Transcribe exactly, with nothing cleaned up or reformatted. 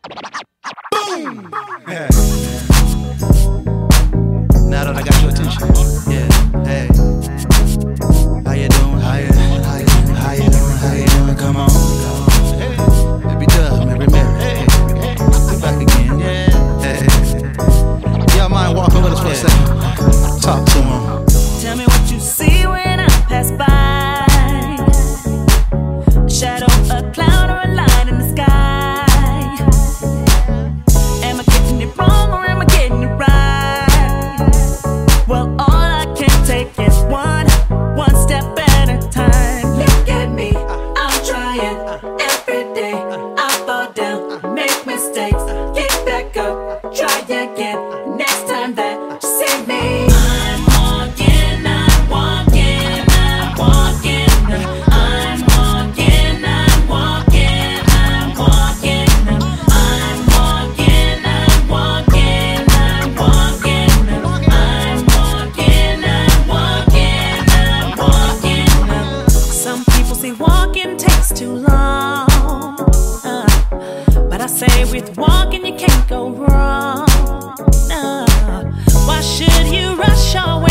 Boom! Yeah. Now that I got your attention, yeah, hey. How you doing? How you, how you, how you doing? How you doing? Come on. Hey. Maybe Dub, maybe Mary. Hey. We're back again. Yeah. Hey. Y'all mind walking with us for a second? Talk to him. Tell me what you see when I pass by. A shadow, a cloud, or a light in the sky. Am I getting it wrong or am I getting it right? Well, all I can take is one, one step at a time. Look at me, I'm trying every day. I fall down, make mistakes, get back up, try again. Next time that you see me, I'm walking, I'm walking, I'm walking. I'm walking, I'm walking, I'm walking. I'm walking, I'm walking, I'm walking. I'm walking, I'm walking, I'm walking. Some people say walking takes too long, uh, but I say with walking you can't go wrong. Uh, why should you rush your way?